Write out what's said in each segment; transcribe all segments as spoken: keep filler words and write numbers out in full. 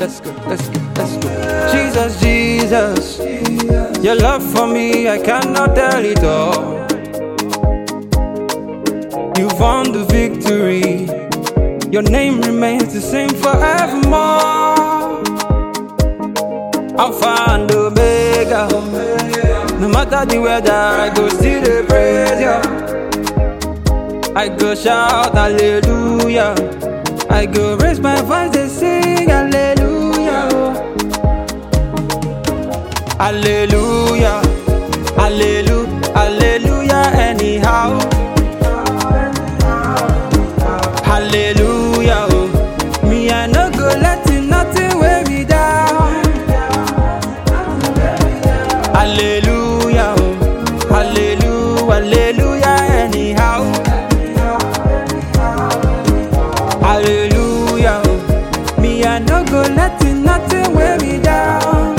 let's go, let's go, let's go. Jesus, Jesus, your love for me, I cannot tell it all. You've won the victory, your name remains the same forevermore. Alpha and Omega, no matter the weather, I go still dey praise you. I go shout hallelujah, I go raise my voice and sing hallelujah. Hallelujah, hallelujah, hallelujah anyhow. Hallelujah, oh. Me I no go let it nothing weigh me down. Hallelujah, oh. Hallelujah, hallelujah anyhow. Hallelujah, oh. Me I no go let it nothing weigh me down.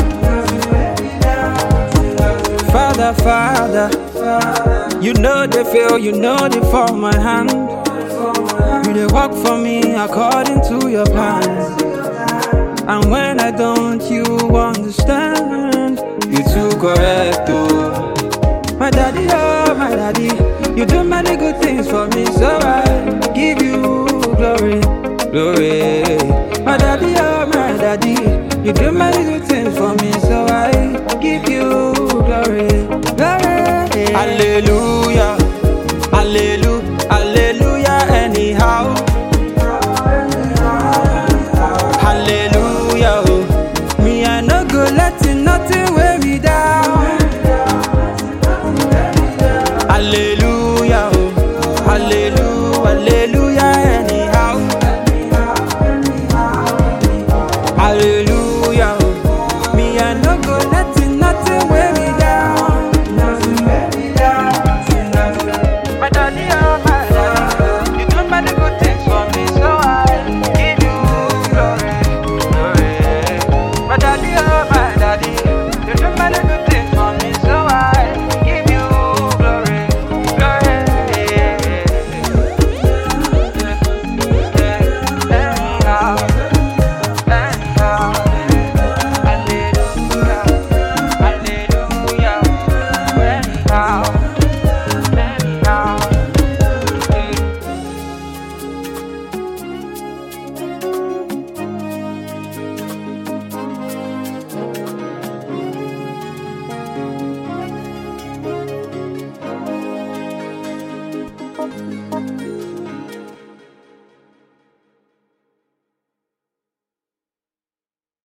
Father, Father, you know they fail, you know they fall my hand. You dey work for me according to your plans. And when I don't, you understand. You too correct, oh. My daddy, oh, my daddy, you do many good things for me, so I give you glory, glory. My daddy, oh, my daddy, you do many good things for me, so I give you glory, glory. Hallelujah, hallelujah, hallelujah anyhow. Hallelujah, oh. Me I no go let it nothing weigh me down.